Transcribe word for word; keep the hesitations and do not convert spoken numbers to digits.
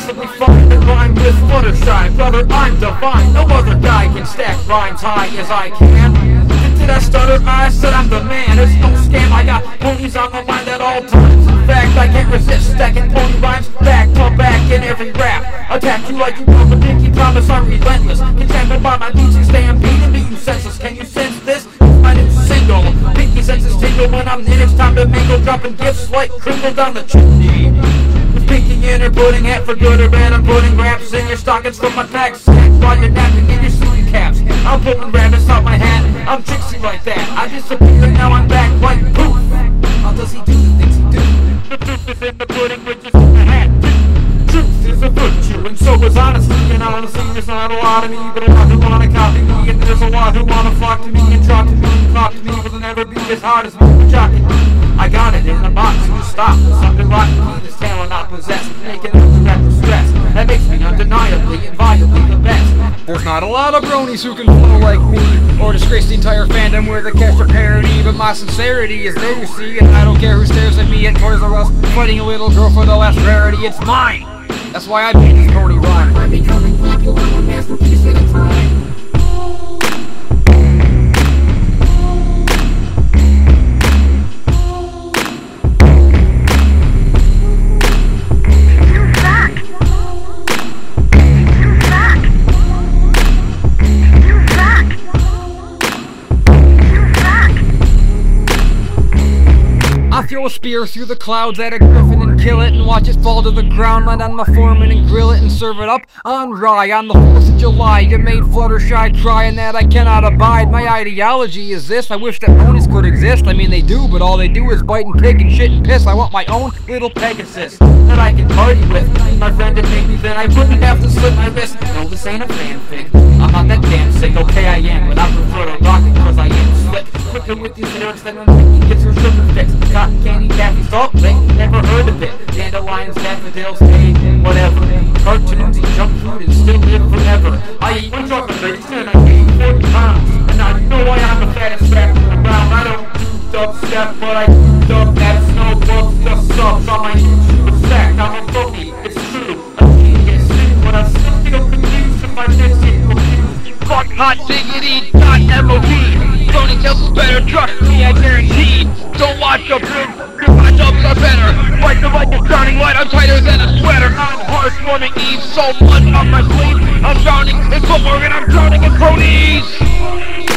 possibly find a rhyme with Fluttershy. Brother, I'm divine, no other guy can stack rhymes high as I can. Did I stutter? I said I'm the man, it's no scam. I got ponies on my mind at all times. In fact, I can't resist stacking pony rhymes back to back in every rap. Attack you like you love a pinky promise, I'm relentless. Contaminated by my beats and stampeding to you senseless. Can you sense this? It's my new single. Pinky senses tingle when I'm in, it's time to mingle. Dropping gifts like crinkle down the chimney. With pinky in her pudding hat for good or bad, I'm putting raps in your stockings from my pack sack while you're napping in your sleeping caps. I'm pulling rabbits out my hat, I'm tricksy like that. I disappear and now I'm back like poof. How does he do the things he do? The proof is in the pudding, which is in the hat. Truth is a virtue, and so is honesty. And honestly, there's not a lot of me, but a lot who wanna copy me. And there's a lot who wanna flock to me and talk to me and talk to me, but they'll never be as hard as me jocking me. I got it in the box, you stop. Something rotten me, this talent I possess. Making up the record stress, that makes me undeniably, inviolably the best. There's not a lot of bronies who can flow like me, or disgrace the entire fandom with a cast of parody. But my sincerity is there, you see, and I don't care who stares at me at Toys R Us fighting a little girl for the last rarity. It's mine! That's why I made this pony rhyme. I'm becoming popular, a masterpiece at a time. I throw a spear through the clouds at a griffin and kill it, and watch it fall to the ground. Land on my foreman and grill it and serve it up on rye. On the fourth of July, you made Fluttershy cry, and that I cannot abide. My ideology is this: I wish that ponies could exist. I mean they do, but all they do is bite and kick and shit and piss. I want my own little Pegasus that I can party with. My friend and maybe then I wouldn't have to slit my wrist. No, this ain't a fanfic. I'm not that damn sick. Okay, I am, but I prefer to rock it cause I am slick. Quicker with these lyrics than when he gets her sugar fix. Cotton candy, taffy, salt, they never heard of it. Dandelions, daffodils, hay, whatever. Cartoons, eat junk food, and still live forever. I eat one chocolate base and I gain forty pounds. And now you know why I'm the fattest rapper around. I don't do dubstep, but I do dub that snow bugs, just subs on my YouTube stack. I'm a bookie, it's true. I can't get sick, but I still feel confused if my next hit confused. Fuck hot diggity dot M O D. Ponytails is better, trust me, I guarantee. Don't watch a blue, my dubs are better. Fight the light is burning light, I'm tighter than a sweater. I'm harsh, warming Eve, so much on my sleeve. I'm drowning in footwork and I'm drowning in ponies.